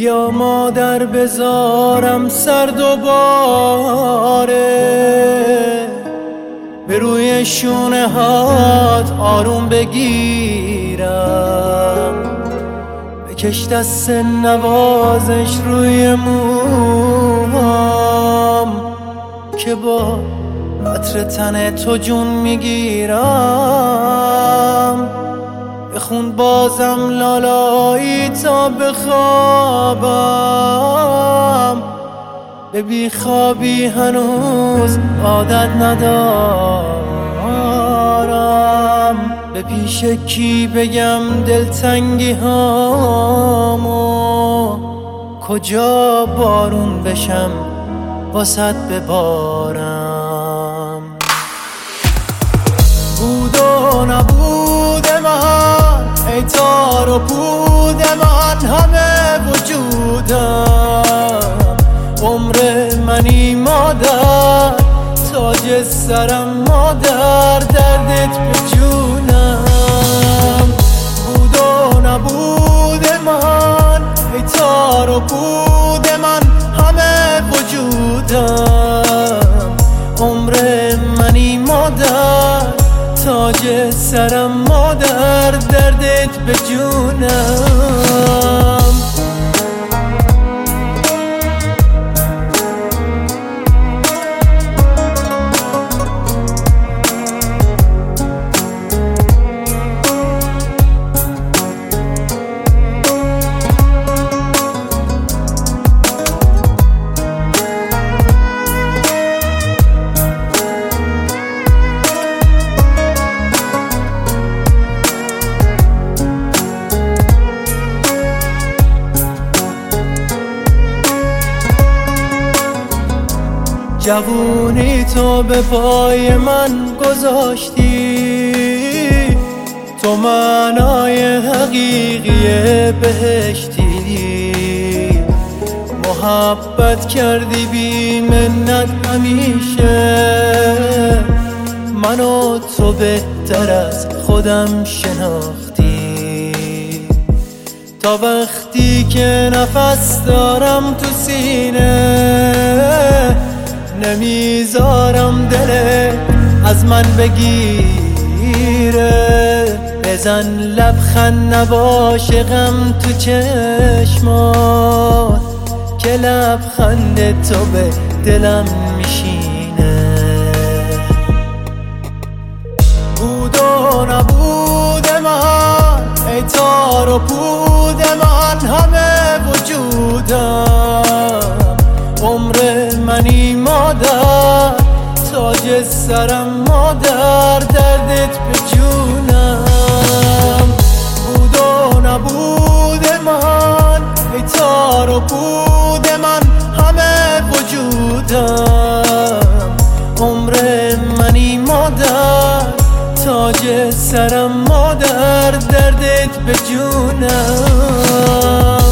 بیا مادر بذارم سرد و باره، به روی شونه هات آروم بگیرم، بکش دست نوازش روی موهام که با عطر تن تو جون میگیرم. بخون بازم لالایی تا بخوابم، به بیخوابی هنوز عادت ندارم. به پیش کی بگم دلتنگی هامو، کجا بارون بشم واسط ببارم. بود و نبود من، ای تار و پود من، همه وجودم عمر منی مادر، تاج سرم مادر، دردت به جونم. بود و نبود من، ای تار و پود من، همه وجودم عمر منی مادر، تاج سرم مادر، دردت به جونم. جوونی تو به پای من گذاشتی، تو معنای حقیقی بهشتی. محبت کردی بی منت همیشه، منو تو بهتر از خودم شناختی. تا وقتی که نفس دارم تو سینه، نمیذارم دلت از من بگیره. بزن لبخند نباشه غم تو چشمات، که لبخند تو به دلم میشینه. بود و نبود من، ای تار و پود من، همه وجودم عمر منی مادر، تاج سرم مادر، دردت به جونم. بود و نبود من، ای تار و پود من، همه وجودم عمر منی مادر، تاج سرم مادر، دردت به جونم.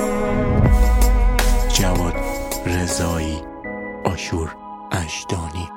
جواد رضایی، آشور اجدانی.